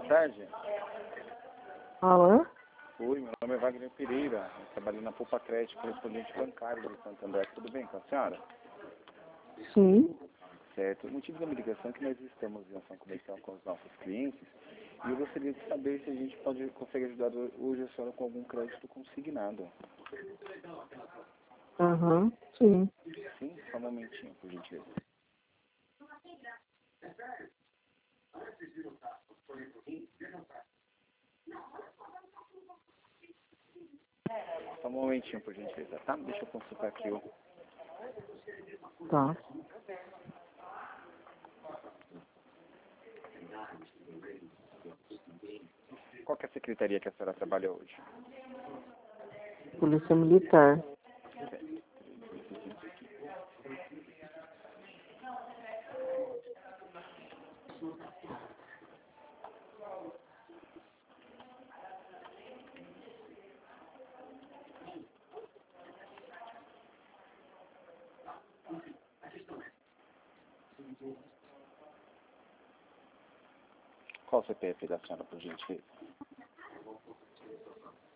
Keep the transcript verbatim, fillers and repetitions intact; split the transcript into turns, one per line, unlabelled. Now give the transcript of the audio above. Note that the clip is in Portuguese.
tarde.
Alô?
Oi, meu nome é Wagner Pereira. Eu trabalho na Poupa Crédito, correspondente bancário de Santo André. Tudo bem com a senhora?
Sim.
Certo. O motivo da minha ligação é que nós estamos em ação comercial com os nossos clientes e eu gostaria de saber se a gente pode, consegue ajudar hoje a senhora com algum crédito consignado.
Aham, sim.
Sim? Só um momentinho, por gentileza. Só um momentinho, por gentileza, tá? Deixa eu consultar aqui o...
Tá.
Qual que é a secretaria que a senhora trabalha hoje?
Polícia Militar.
Qual o C P F da senhora, por gentileza?